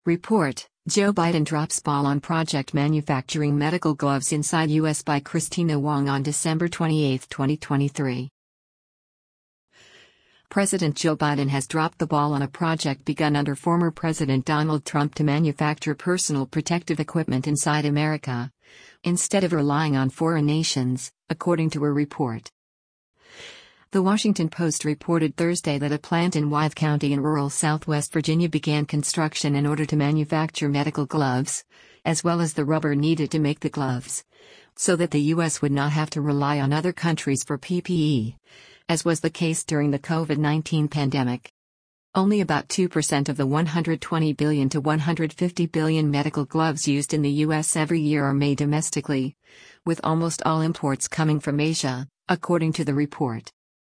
Report: Joe Biden drops ball on project manufacturing medical gloves inside U.S. by Christina Wong on December 28, 2023. President Joe Biden has dropped the ball on a project begun under former President Donald Trump to manufacture personal protective equipment inside America, instead of relying on foreign nations, according to a report. The Washington Post reported Thursday that a plant in Wythe County in rural Southwest Virginia began construction in order to manufacture medical gloves, as well as the rubber needed to make the gloves, so that the U.S. would not have to rely on other countries for PPE, as was the case during the COVID-19 pandemic. Only about 2% of the 120 billion to 150 billion medical gloves used in the U.S. every year are made domestically, with almost all imports coming from Asia, according to the report.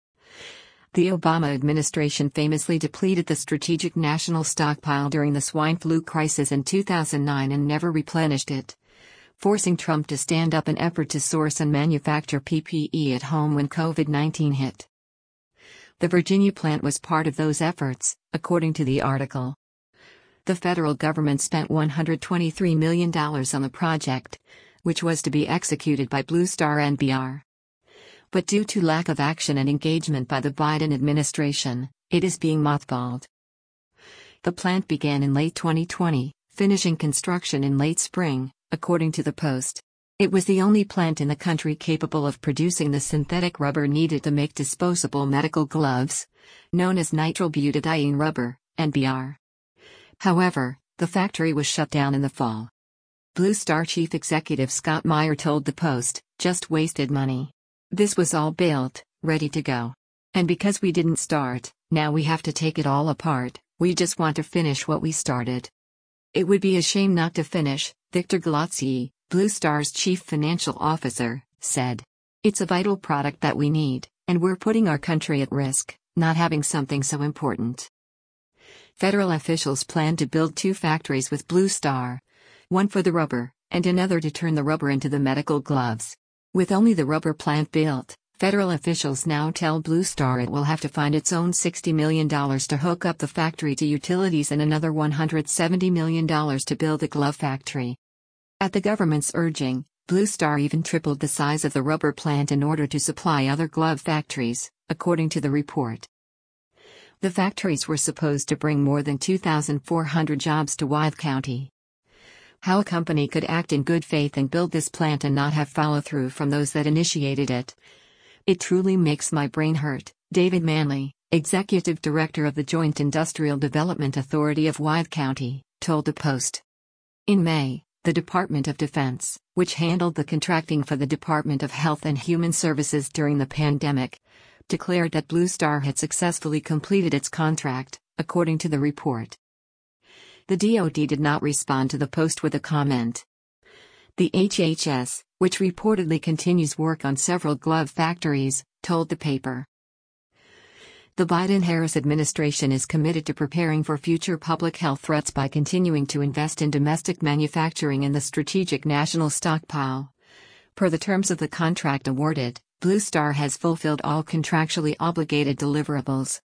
The Obama administration famously depleted the strategic national stockpile during the swine flu crisis in 2009 and never replenished it, forcing Trump to stand up an effort to source and manufacture PPE at home when COVID-19 hit. The Virginia plant was part of those efforts, according to the article. The federal government spent $123 million on the project, which was to be executed by Blue Star NBR. But due to lack of action and engagement by the Biden administration, it is being mothballed. The plant began in late 2020, finishing construction in late spring, according to the Post. It was the only plant in the country capable of producing the synthetic rubber needed to make disposable medical gloves, known as nitrobutadiene rubber, NBR. However, the factory was shut down in the fall. Blue Star chief executive Scott Meyer told the Post, "Just wasted money. This was all built, ready to go. And because we didn't start, now we have to take it all apart. We just want to finish what we started." It would be a shame not to finish, Victor Galazzi, Blue Star's chief financial officer, said. "It's a vital product that we need, and we're putting our country at risk, not having something so important." Federal officials plan to build 2 factories with Blue Star, one for the rubber, and another to turn the rubber into the medical gloves. With only the rubber plant built, federal officials now tell Blue Star it will have to find its own $60 million to hook up the factory to utilities and another $170 million to build a glove factory. At the government's urging, Blue Star even tripled the size of the rubber plant in order to supply other glove factories, according to the report. The factories were supposed to bring more than 2,400 jobs to Wythe County. How a company could act in good faith and build this plant and not have follow-through from those that initiated it. It truly makes my brain hurt, David Manley, executive director of the Joint Industrial Development Authority of Wythe County, told the Post. In May, the Department of Defense, which handled the contracting for the Department of Health and Human Services during the pandemic, declared that Blue Star had successfully completed its contract, according to the report. The DoD did not respond to the Post with a comment. The HHS, which reportedly continues work on several glove factories, told the paper. The Biden-Harris administration is committed to preparing for future public health threats by continuing to invest in domestic manufacturing and the strategic national stockpile. Per the terms of the contract awarded, Blue Star has fulfilled all contractually obligated deliverables.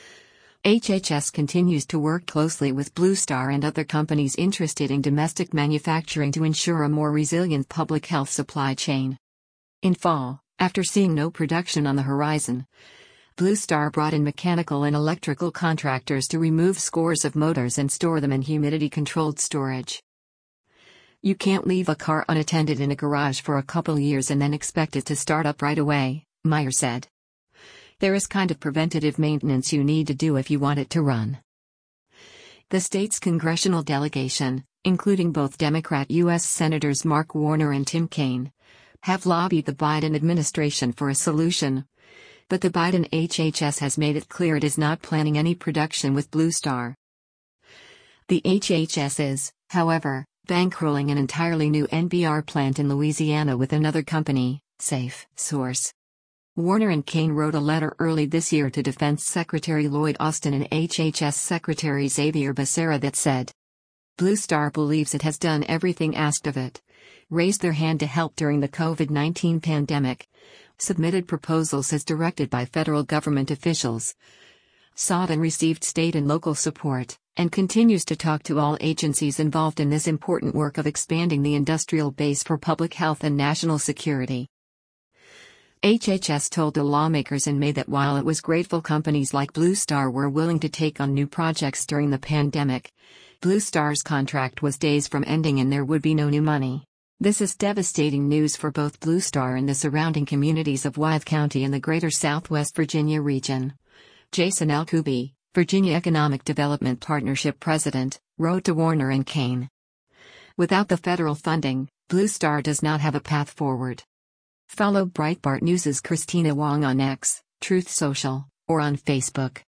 HHS continues to work closely with Blue Star and other companies interested in domestic manufacturing to ensure a more resilient public health supply chain. In fall, after seeing no production on the horizon, Blue Star brought in mechanical and electrical contractors to remove scores of motors and store them in humidity-controlled storage. You can't leave a car unattended in a garage for a couple years and then expect it to start up right away, Meyer said. There is kind of preventative maintenance you need to do if you want it to run. The state's congressional delegation, including both Democrat U.S. Senators Mark Warner and Tim Kaine, have lobbied the Biden administration for a solution, but the Biden HHS has made it clear it is not planning any production with Blue Star. The HHS is, however, bankrolling an entirely new NBR plant in Louisiana with another company, Safe Source. Warner and Kaine wrote a letter early this year to Defense Secretary Lloyd Austin and HHS Secretary Xavier Becerra that said, Blue Star believes it has done everything asked of it, raised their hand to help during the COVID-19 pandemic, submitted proposals as directed by federal government officials, sought and received state and local support, and continues to talk to all agencies involved in this important work of expanding the industrial base for public health and national security. HHS told the lawmakers in May that while it was grateful companies like Blue Star were willing to take on new projects during the pandemic, Blue Star's contract was days from ending and there would be no new money. This is devastating news for both Blue Star and the surrounding communities of Wythe County and the greater Southwest Virginia region. Jason Alkubi, Virginia Economic Development Partnership President, wrote to Warner and Kane. Without the federal funding, Blue Star does not have a path forward. Follow Breitbart News' Christina Wong on X, Truth Social, or on Facebook.